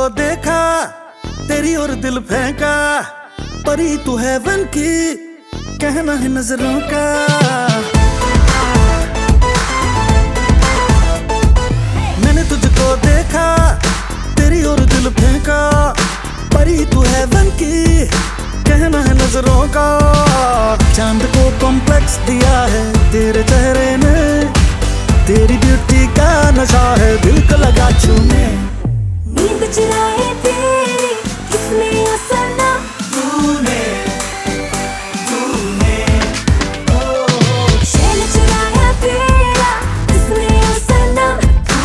देखा, तेरी और दिल फेंका, परी तू हेवन की, कहना है नजरों का। मैंने तुझको देखा, तेरी और दिल फेंका, परी तू हेवन की, कहना है नजरों का। चांद को कॉम्प्लेक्स दिया है तेरे चेहरे ने, तेरी ब्यूटी का नशा है दिल को लगा छूने। नींद चुराए तेरी किसने ओ सनम, तूने शैल चुराया तेरा किसने ओ सनम।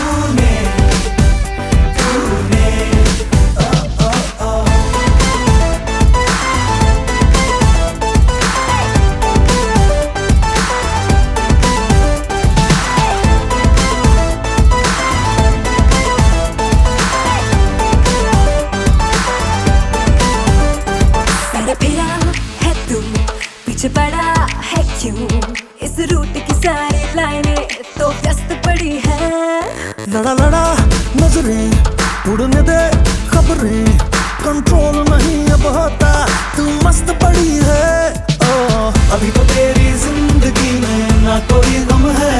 फिरा है तू, पीछे पड़ा है क्यों, इस रूट की सारी लाइनें तो व्यस्त पड़ी है। लड़ा लड़ा नजरें उड़ने दे खबरें, कंट्रोल नहीं अब होता, तू मस्त पड़ी है। ओ, अभी तो तेरी जिंदगी में ना कोई गम है,